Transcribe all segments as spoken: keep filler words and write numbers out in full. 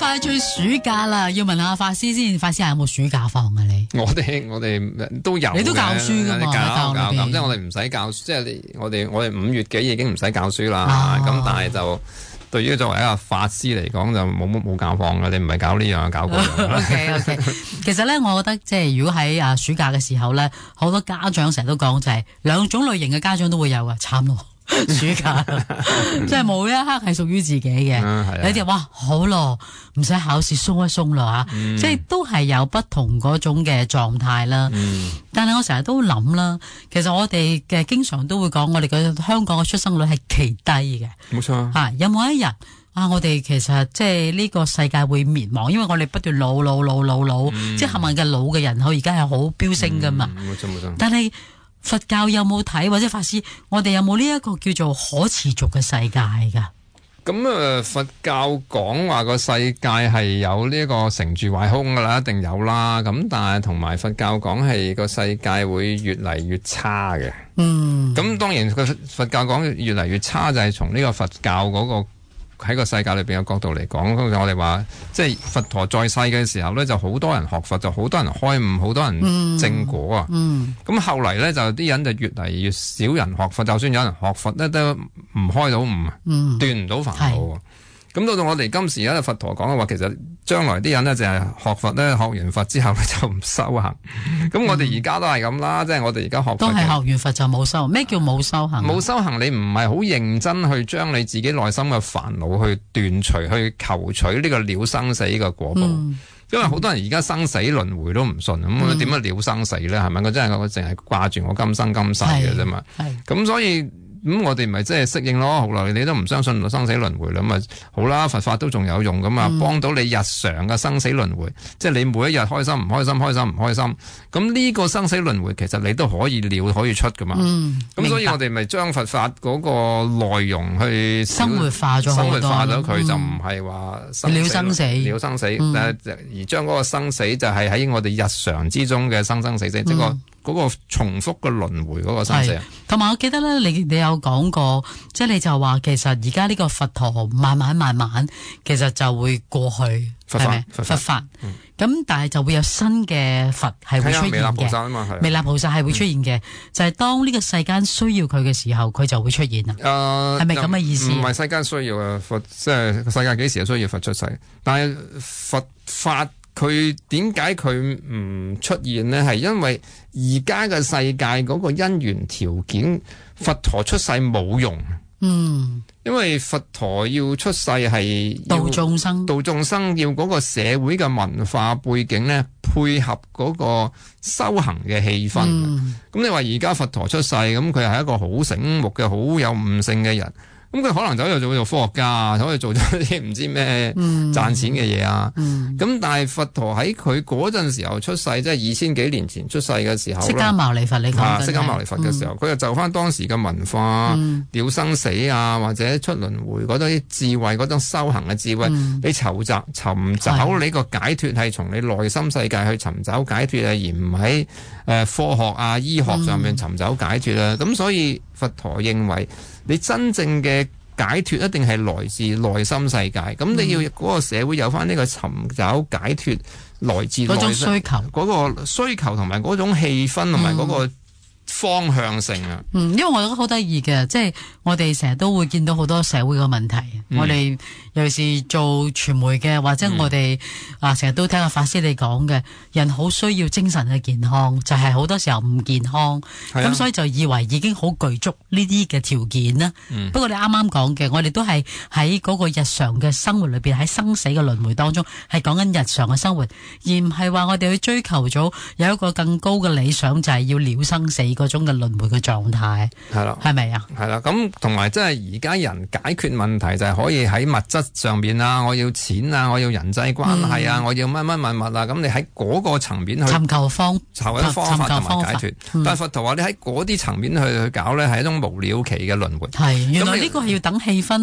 快脆暑假啦，要問下法師先。法師係有冇暑假放啊？你我哋我哋都有， 你都教書噶嘛？ 教教教，即係我哋唔使教書，即係我哋我哋五月幾已經唔使教書啦。咁、哦、但係就對於作為一個法師嚟講，就冇冇冇教放嘅，你唔係搞呢樣搞嗰樣。 O K O K， 其實咧，我覺得即係如果喺啊暑假嘅時候咧，好多家長成日都講就係兩種類型嘅家長都會有噶，慘咯。暑假即係冇一刻係屬於自己嘅，嗯、你哋哇好咯，唔使考試鬆一鬆啦吓，嗯、即係都係有不同嗰種嘅狀態啦。嗯、但係我成日都諗啦，其實我哋嘅經常都會講，我哋嘅香港嘅出生率係奇低嘅， 冇錯吓。有冇一日啊，我哋其實即係呢個世界會滅亡，因為我哋不斷老老老老老，嗯、即係冚唪唥嘅老嘅人口而家係好飆升噶嘛。 冇錯冇錯， 但係。佛教有冇睇或者法師，我哋有冇呢一個叫做可持續嘅世界噶？ 咁誒、呃，佛教講話個世界係有呢個成住壞空噶啦，一定有啦。咁但係同埋佛教講係個世界會越嚟越差嘅。嗯。咁當然個佛教講越嚟越差，就係從呢個佛教嗰、那個。喺個世界裏邊嘅角度嚟講，我哋話即係佛陀在世嘅時候咧，就好多人學佛，就好多人開悟，好多人證果啊。咁、嗯嗯、後嚟咧，就啲人就越嚟越少人學佛，就算有人學佛咧，都唔開到悟，嗯、斷唔到煩惱。咁到到我哋今時咧，佛陀講嘅話，其實將來啲人咧就係學佛咧，學完佛之後咧就唔修行。咁我哋而家都係咁啦，即係我哋而家學佛都係學完佛就冇修。咩叫冇修行？ 冇修行，你唔係好認真去將你自己內心嘅煩惱去斷除，去求取呢個了生死嘅果報。嗯、因為好多人而家生死輪迴都唔信，咁點樣了生死咧？係咪？我真係我淨係掛住我今生今世嘅啫嘛。咁所以。咁、嗯、我哋咪即係適應咯，後來你都唔相信生死輪迴啦，咁啊好啦，佛法都仲有用噶嘛，幫、嗯、到你日常嘅生死輪迴，即係你每一日開心唔開心，開心唔開心，咁呢個生死輪迴其實你都可以了可以出噶嘛，咁、嗯、所以我哋咪將佛法嗰個內容去生活化咗， 生活化咗佢、嗯、就唔係話了生死， 了生死，嗯、而將嗰個生死就係喺我哋日常之中嘅生生死死，嗯、即係個。嗰個重複嘅輪迴嗰個生死， 同埋我記得咧，你你有講過，即係你就話其實而家呢個佛陀慢慢慢慢，其實就會過去， 佛法， 係佛法。咁、嗯、但係就會有新嘅佛係會出現嘅。彌勒菩薩啊嘛，係彌勒菩薩係會出現嘅，嗯、就係當呢個世間需要佢嘅時候，佢就會出現啊。誒、呃，係咪咁嘅意思？唔係世間需要啊，佛即係世界幾時需要佛出世？但係佛法。佢點解佢唔出現呢？係因為而家嘅世界嗰個因緣條件，佛陀出世冇用。嗯，因為佛陀要出世係度眾生， 度眾生要嗰個社會嘅文化背景呢，配合嗰個修行嘅氣氛。咁、嗯、你話而家佛陀出世，咁佢係一個好醒目嘅、好有悟性嘅人。咁佢可能走去做做科學家，走去做咗啲唔知咩賺錢嘅嘢啊！咁、嗯嗯、但係佛陀喺佢嗰陣時候出世，即係二千幾年前出世嘅時候，釋迦牟尼佛你講緊， 釋迦牟尼佛嘅時候，佢、嗯、就就翻當時嘅文化、嗯、了生死啊，或者出輪迴嗰啲智慧、嗰種修行嘅智慧，嗯、你籌集尋找你個解脫係從你內心世界去尋找解脫啊，而唔喺誒科學啊、醫學上面尋找解脫啊。咁、嗯、所以佛陀認為。你真正嘅解脫一定係來自內心世界，咁、嗯、你要嗰個社會有翻呢個尋找解脫來自內心嗰種需求，嗰個需求同埋嗰種氣氛同埋嗰個方向性啊。 嗯，因為我覺得好得意嘅，即係我哋成日都會見到好多社會嘅問題，嗯、我哋尤其是做傳媒嘅，或者我哋、嗯、啊成日都聽阿法師你講嘅，人好需要精神嘅健康，就係、是、好多時候唔健康，咁、啊、所以就以為已經好具足呢啲嘅條件啦。嗯、不過你啱啱講嘅，我哋都係喺嗰個日常嘅生活裏邊，喺生死嘅輪迴當中，係講緊日常嘅生活，而唔係話我哋去追求咗有一個更高嘅理想，就係要了生死嗰種嘅輪迴嘅狀態。係啦，係咪啊？ 係啦，咁同埋即係而家人解決問題就係可以喺物質上邊啊，我要錢啊，我要人際關係啊，嗯、我要乜乜乜物啊，咁你喺嗰個層面去尋求方尋求方法同埋解脫。嗯、但係佛陀話你喺嗰啲層面去去搞咧，係一種無了期嘅輪迴。 係，原來呢個係要等氣氛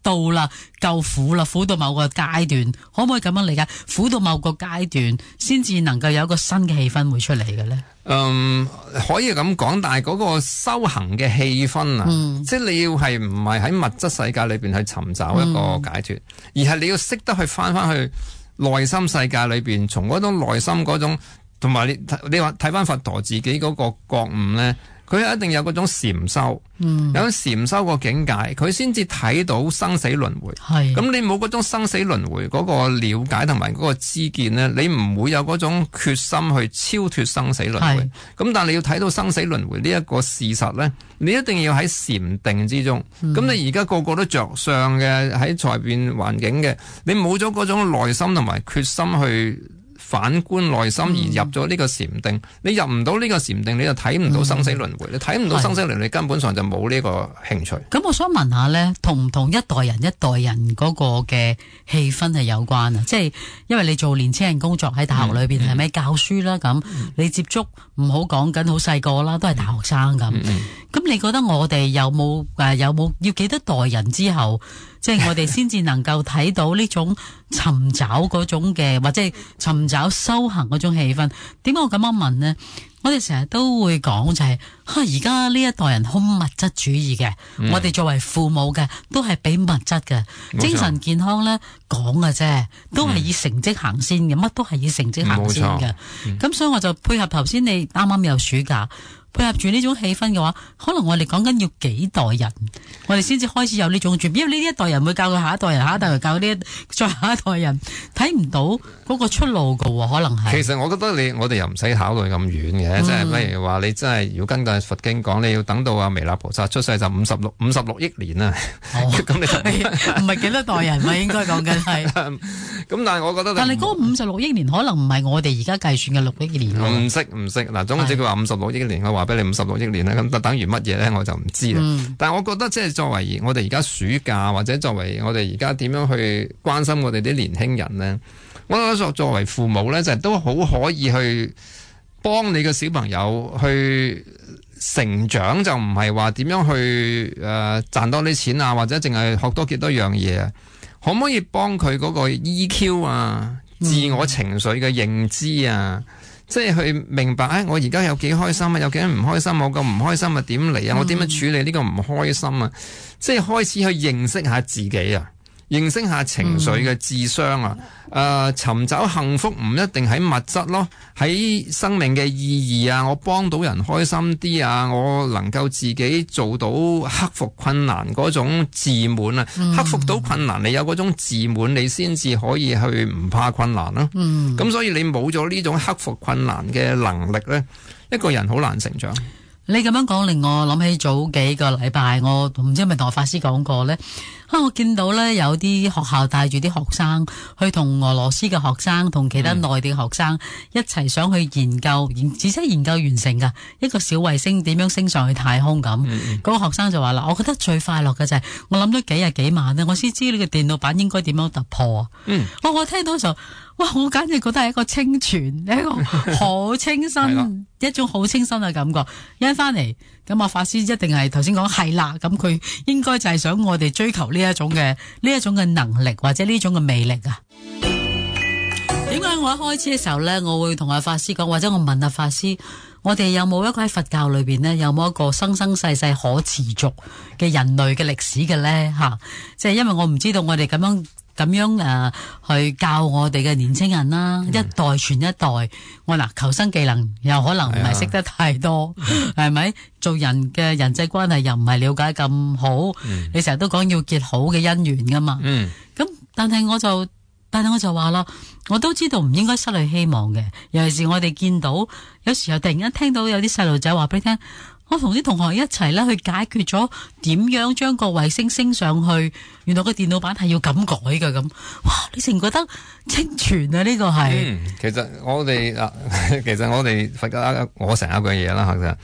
到啦，夠苦啦，苦到某個階段，可唔可以咁樣理解？苦到某個階段，先至能夠有一個新嘅氣氛會出嚟嘅咧？ 嗯，可以咁講，但係嗰個修行嘅氣氛啊，嗯、即係你要係唔係喺物質世界裏邊去尋找一個解脫，嗯、而係你要識得去翻翻去內心世界裏邊，從嗰種內心嗰種，同埋你你話睇翻佛陀自己嗰個覺悟咧。佢一定有嗰種禪修，嗯、有種禪修個境界，佢先至睇到生死輪迴。係咁，你冇嗰種生死輪迴嗰個了解同埋嗰個知見咧，你唔會有嗰種決心去超脫生死輪迴。咁是但係你要睇到生死輪迴呢一個事實咧，你一定要喺禪定之中。咁、嗯、你而家個個都着相嘅喺外邊環境嘅，你冇咗嗰種內心同埋決心去反觀內心而入咗呢個禪定，嗯、你入唔到呢個禪定，你就睇唔到生死輪迴，嗯、你睇唔到生死輪迴，你根本上就冇呢個興趣。咁我想問下咧，同唔同一代人一代人嗰個嘅氣氛係有關啊？即係因為你做年青人工作喺大學裏邊係咪教書啦？咁、嗯、你接觸唔好講緊好細個啦，都係大學生咁。咁、嗯嗯、你覺得我哋有冇誒有冇、呃、要幾多代人之後？即係我哋先至能夠睇到呢種尋找嗰種嘅，或者係尋找修行嗰種氣氛。點解我咁樣問呢？我哋成日都會講就係、是，而家呢一代人好物質主義嘅，嗯、我哋作為父母嘅都係俾物質嘅， 冇錯。 精神健康咧講嘅啫，都係以成績行先嘅，乜、嗯、都係以成績行先嘅。咁、嗯、所以我就配合頭先你啱啱有暑假。配合住呢種氣氛嘅話，可能我哋講緊要幾代人，我哋先至開始有呢種轉變。因為呢一代人會教佢下一代人，下一代人教呢一再下一代人，睇唔到嗰個出路噶，可能係。其實我覺得你我哋又唔使考慮咁遠嘅，即係例如話你真係如果根據佛經講，你要等到阿彌勒菩薩出世就五十六五十六億年啦。咁、哦、你唔係幾多代人嘛？應該講緊係。咁但係我覺得，但係嗰五十六億年可能唔係我哋而家計算嘅六億年。唔識唔識嗱，總之佢話五十六億年嘅話。話俾你五十六億年咧，咁就等於乜嘢咧？我就唔知啦。嗯、但係我覺得，即係作為我哋而家暑假，或者作為我哋而家點樣去關心我哋啲年輕人咧，我覺得作作為父母咧，就係、都好可以去幫你嘅小朋友去成長，就唔係話點樣去誒賺、呃、多啲錢啊，或者淨係學多幾多樣嘢啊？可唔可以幫佢嗰個 E Q 啊、自我情緒嘅認知啊？嗯即係去明白，誒，我而家有幾開心啊，有幾唔開心，我個唔開心啊點嚟啊，我點樣處理呢個唔開心啊？嗯、即係開始去認識下自己啊，認識下情緒嘅智商啊，誒、嗯呃，尋找幸福唔一定喺物質咯，喺生命嘅意義啊，我幫到人開心啲啊，我能夠自己做到克服困難嗰種自滿啊，嗯、克服到困難，你有嗰種自滿，你先至可以去唔怕困難咯。咁、嗯、所以你冇咗呢種克服困難嘅能力咧，一個人好難成長。 你咁樣講令我諗起早幾個禮拜，我唔知係咪同我法師講過呢？啊，我見到呢，有啲學校帶住啲學生去同俄羅斯嘅學生同其他內地嘅學生一齊想去研究，研而且研究完成噶一個小衛星點樣升上去太空咁。嗰、嗯、個學生就話啦，我覺得最快樂嘅就係、是、我諗咗幾日幾晚呢，我先知呢個電腦版應該點樣突破啊。嗯，我我聽到嘅時候，哇！我簡直覺得係一個清泉，一個好清新，一種好清新嘅感覺。一翻嚟，咁啊法師一定係頭先講係啦，咁佢應該就係想我哋追求呢一種嘅呢一種嘅能力或者呢種嘅魅力啊。點解我一開始嘅時候咧，我會同阿法師講，或者我問阿法師，我哋有冇一個喺佛教裏邊呢？有冇一個生生世世可持續嘅人類嘅歷史嘅咧？吓、啊，即係因為我唔知道我哋咁樣。咁樣誒、呃、去教我哋嘅年青人啦，嗯、一代傳一代。我嗱求生技能又可能唔係識得太多，係咪、嗯？做人嘅人際關係又唔係了解咁好。嗯、你成日都講要結好嘅姻緣噶嘛。咁、嗯、但係我就但係我就話啦，我都知道唔應該失去希望嘅。尤其是我哋見到有時候突然間聽到有啲細路仔話俾你聽。我同啲同學一齊咧去解決咗點樣將個衛星升上去，原來個電腦版係要咁改嘅咁，哇！你成覺得清泉啊？呢、這個係、 嗯，其實我哋啊，其實我哋佛教我成日一句嘢啦，其實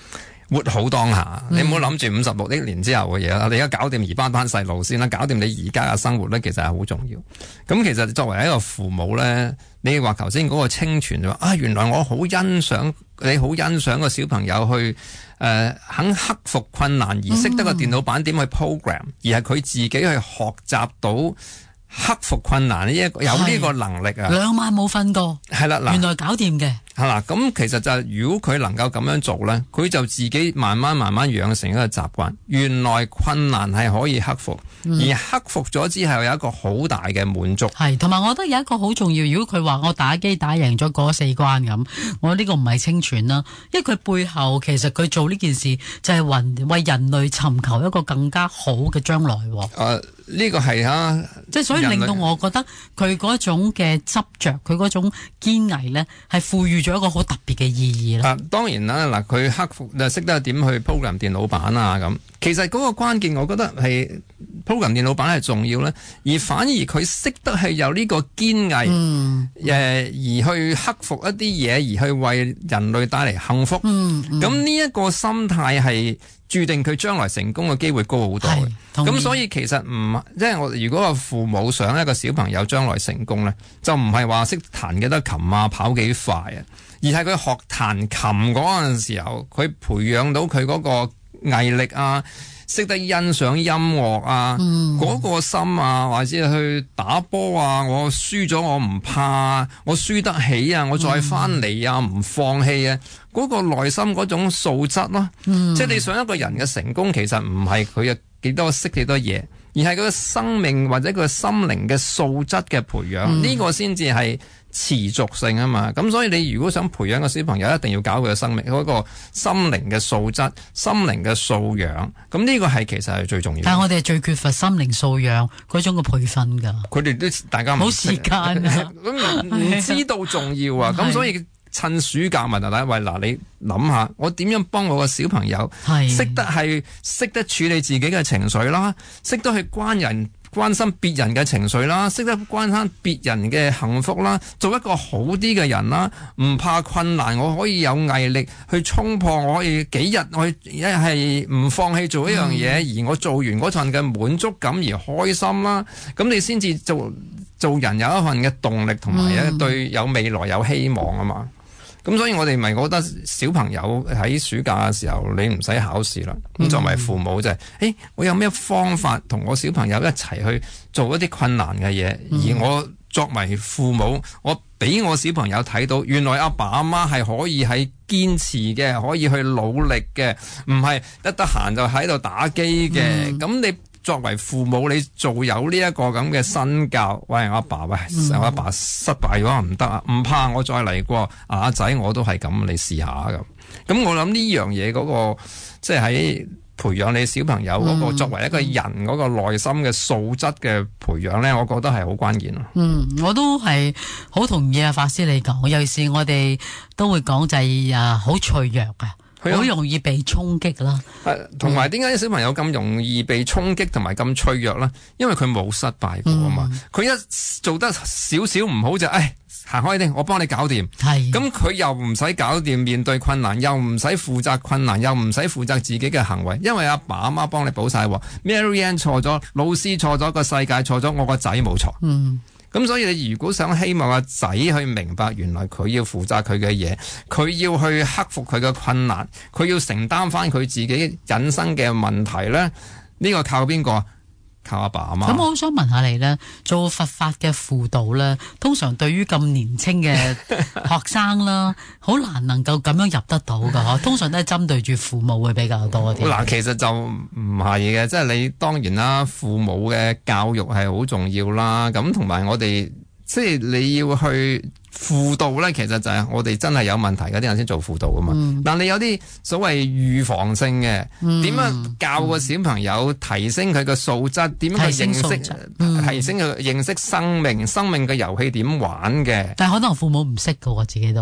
活好當下，你唔好諗住五十六億年之後嘅嘢啦。你而家搞掂而班班細路先啦，搞掂你而家嘅生活咧，其實係好重要。咁其實作為一個父母咧，你話頭先嗰個清泉就話啊，原來我好欣賞你，好欣賞個小朋友去誒、呃、肯克服困難而識得個電腦版點去 program，、嗯、而係佢自己去學習到。克服困難呢一個有呢個能力啊， 兩晚冇瞓過， 係啦， 原來搞掂嘅。 係啦，咁其實就係如果佢能夠咁樣做咧，佢就自己慢慢慢慢養成一個習慣。原來困難係可以克服，嗯、而克服咗之後有一個好大嘅滿足。 係，同埋我覺得有一個好重要。如果佢話我打機打贏咗嗰四關咁，我呢個唔係清泉啦，因為佢背後其實佢做呢件事就係為為人類尋求一個更加好嘅將來。誒、 呃。呢個係啊， 即係所以令到我覺得佢嗰種嘅執着，佢嗰種堅毅咧，係賦予咗一個好特別嘅意義啦。 啊，當然啦，嗱，佢克服就識得點去 program 電腦版啊咁。其實嗰個關鍵，我覺得係 program 電腦版係重要咧，而反而佢識得係有呢個堅毅，誒、嗯嗯、而去克服一啲嘢，而去為人類帶嚟幸福。咁呢一個心態係注定佢將來成功嘅機會高好多嘅。咁所以其實唔即係我如果個父母想一個小朋友將來成功咧，就唔係話識彈幾多琴啊，跑幾快啊，而係佢學彈琴嗰陣時候，佢培養到佢嗰個毅力啊，識得欣賞音樂啊，嗰、嗯嗰個心啊，或者去打波啊，我輸咗我唔怕，我輸得起啊，我再翻嚟啊，唔、嗯、放棄啊，嗰、嗰個內心嗰種素質咯、啊，嗯、即係你想一個人嘅成功，其實唔係佢嘅幾多識幾多嘢，而係佢嘅生命或者佢嘅心靈嘅素質嘅培養，呢、嗯、個先至係持續性啊嘛。咁所以你如果想培養個小朋友，一定要搞佢嘅生命嗰、嗰個心靈嘅素質、心靈嘅素養。咁呢個係其實係最重要。 但係我哋係最缺乏心靈素養嗰種嘅培訓㗎。 佢哋都大家冇時間啊， 咁唔知道重要啊。咁所以趁暑假問大家喂，嗱，你諗下，我點樣幫我個小朋友識得係識得處理自己嘅情緒啦，識得去關人關心別人嘅情緒啦，識得關心別人嘅幸福啦，做一個好啲嘅人啦，唔怕困難，我可以有毅力去衝破，我可以幾日我一係唔放棄做一樣嘢，嗯、而我做完嗰陣嘅滿足感而開心啦，咁你先至做做人有一份嘅動力，同埋一對有未來有希望啊嘛。咁所以我哋咪覺得小朋友喺暑假嘅時候，你唔使考試啦。咁作為父母就係、是，誒、欸，我有咩方法同我小朋友一齊去做一啲困難嘅嘢，嗯、而我作為父母，我俾我小朋友睇到，原來阿爸阿媽係可以係堅持嘅，可以去努力嘅，唔係得得閒就喺度打機嘅。咁、嗯、你作為父母，你做有呢一個咁嘅身教，喂阿爸，喂我阿爸失敗咗唔得啊，唔怕我再嚟過，阿仔我都係咁，你試下咁。咁我諗呢樣嘢嗰個，即係喺培養你小朋友嗰個作為一個人嗰個內心嘅素質嘅培養咧，我覺得係好關鍵咯。嗯， 我都係好同意啊，法師你講，尤其是我哋都會講就係啊，好脆弱啊。好容易被衝擊啦， 同埋點解小朋友咁容易被衝擊同埋咁脆弱啦？因為佢冇失敗過啊嘛，佢、嗯、一做得少少唔好就，誒行開啲，我幫你搞掂。係，咁佢又唔使搞掂面對困難，又唔使負責困難，又唔使負責自己嘅行為，因為阿爸阿媽幫你補晒。Marianne 錯咗，老師錯咗，個世界錯咗，我個仔冇錯。嗯。咁所以你如果想希望個仔去明白，原來佢要負責佢嘅嘢，佢要去克服佢嘅困難，佢要承擔翻佢自己人生嘅問題咧，呢、呢個靠邊個？靠阿爸阿媽。咁我好想問下你咧，做佛法嘅輔導咧，通常對於咁年輕嘅學生啦，好難能夠咁樣入得到噶嗬。通常都係針對住父母會比較多啲。嗱，其實就唔係嘅，即係你當然啦，父母嘅教育係好重要啦。咁同埋我哋即係你要去輔導咧，其實就係我哋真係有問題嗰啲人先做輔導噶嘛。嗯、但你有啲所謂預防性嘅，點、嗯、樣教個小朋友提升佢嘅素質，點、嗯、樣去認識提升佢認識生命，生命嘅遊戲點玩嘅？但係可能父母唔識噶喎，自己都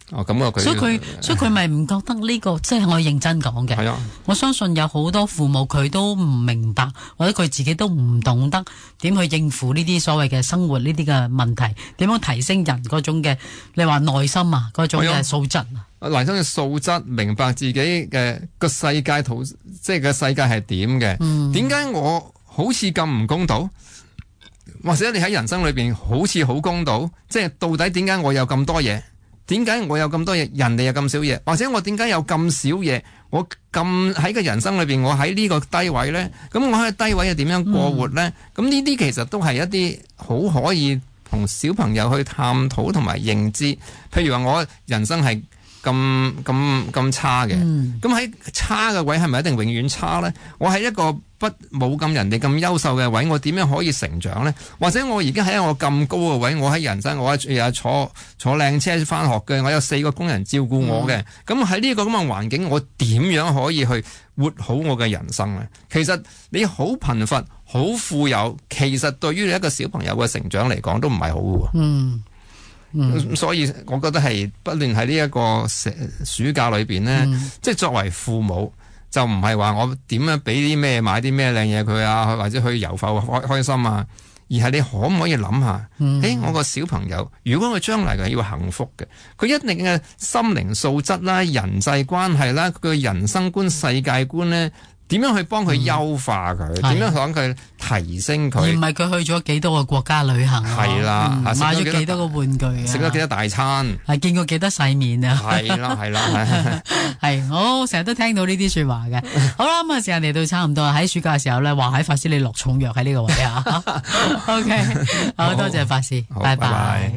哦，咁啊，佢所以佢所以佢咪唔覺得呢、這個即係我認真講嘅。 係啊， 我相信有好多父母佢都唔明白，或者佢自己都唔懂得點去應付呢啲所謂嘅生活呢啲嘅問題，點樣提升人嗰種嘅你話內心啊嗰種嘅素質啊， 內心嘅素質，明白自己嘅個世界圖，即係個世界係點嘅。點解、嗯、我好似咁唔公道？或者你喺人生裏邊好似好公道？即係到底點解我有咁多嘢？點解我有咁多嘢，人哋有咁少嘢？或者我點解有咁少嘢？我咁喺個人生裏邊，我喺呢個低位呢？咁我喺低位又點樣過活呢？咁呢啲其實都係一啲好可以同小朋友去探討同埋認知。譬如話我人生係咁咁咁差嘅，咁喺、嗯、差嘅位係咪一定永遠差呢？我喺一個不冇咁人哋咁優秀嘅位，我點樣可以成長呢？或者我而家喺我咁高嘅位，我喺人生我日日坐坐靚車翻學嘅，我有四個工人照顧我嘅，咁喺呢個咁嘅環境，我點樣可以去活好我嘅人生呢？其實你好貧乏、好富有，其實對於你一個小朋友嘅成長嚟講，都唔係好嘅。嗯。嗯、所以我覺得係不論喺呢一個暑假裏邊呢，嗯、即係作為父母就唔係話我點樣俾啲咩買啲咩靚嘢佢啊，或者去遊埠開開心啊，而係你可唔可以諗下？誒、嗯欸，我個小朋友如果佢將來係要幸福嘅，佢一定嘅心靈素質啦、人際關係啦、佢嘅人生觀、世界觀呢，點樣去幫佢優化佢？點、嗯、樣講佢提升佢？而唔係佢去咗幾多個國家旅行啊？係啦，嗯、買咗幾多個玩具啊？食咗幾多大餐？係見過幾多世面啊？係啦，係啦，係我成日都聽到呢啲說話嘅。好啦，咁啊，時間嚟到差唔多，喺暑假嘅時候咧，話喺法師你落重藥喺呢個位啊。OK，好多謝法師，拜拜。